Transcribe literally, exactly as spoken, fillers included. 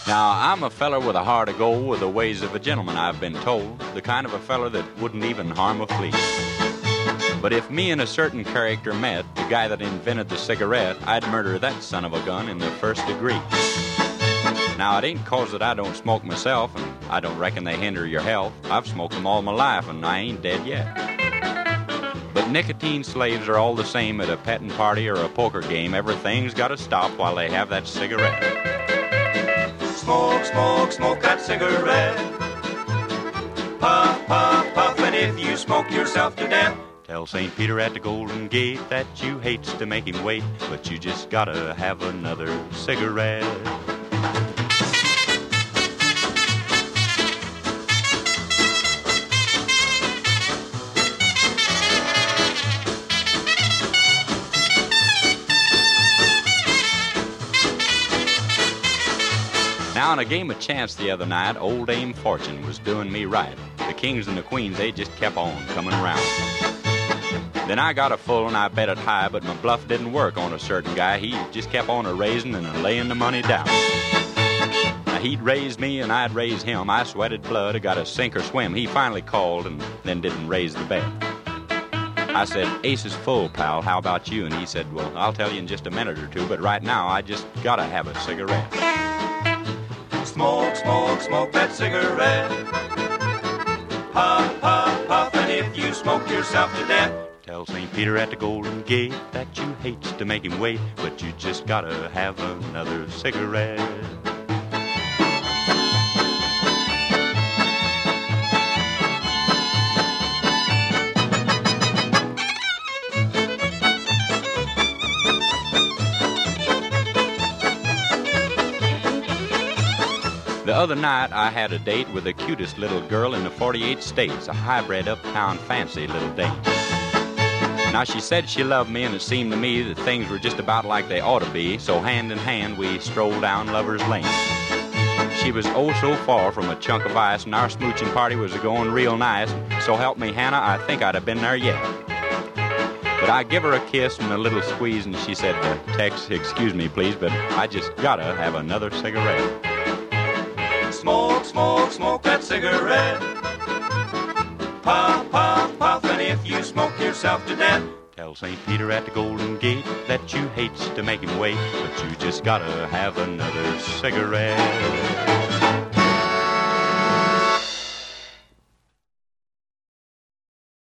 Now, I'm a feller with a heart of gold, with the ways of a gentleman, I've been told, the kind of a feller that wouldn't even harm a flea. But if me and a certain character met, the guy that invented the cigarette, I'd murder that son of a gun in the first degree. Now, it ain't 'cause that I don't smoke myself, and I don't reckon they hinder your health. I've smoked them all my life, and I ain't dead yet. But nicotine slaves are all the same at a petting party or a poker game. Everything's gotta stop while they have that cigarette. Smoke, smoke, smoke that cigarette. Puff, puff, puff, and if you smoke yourself to death, tell Saint Peter at the Golden Gate that you hates to make him wait, but you just gotta have another cigarette. Now, in a game of chance the other night, old Dame Fortune was doing me right. The kings and the queens, they just kept on coming around. Then I got a full and I bet it high, but my bluff didn't work on a certain guy. He just kept on a-raising and a-laying the money down. Now, he'd raise me and I'd raise him. I sweated blood, I got a sink or swim. He finally called and then didn't raise the bet. I said, ace is full, pal, how about you? And he said, well, I'll tell you in just a minute or two, but right now I just gotta have a cigarette. Smoke, smoke, smoke that cigarette. Puff, puff, puff, and if you smoke yourself to death, tell Saint Peter at the Golden Gate that you hates to make him wait, but you just gotta have another cigarette. The other night I had a date with the cutest little girl in the forty-eight states, a hybrid uptown fancy little date. Now she said she loved me, and it seemed to me that things were just about like they ought to be, so hand in hand we strolled down Lover's Lane. She was oh so far from a chunk of ice, and our smooching party was going real nice, so help me Hannah, I think I'd have been there yet. But I give her a kiss and a little squeeze, and she said, Tex, excuse me please, but I just gotta have another cigarette. Smoke, smoke, smoke that cigarette. Puff, puff, puff, and if you smoke yourself to death, tell Saint Peter at the Golden Gate that you hates to make him wait, but you just gotta have another cigarette.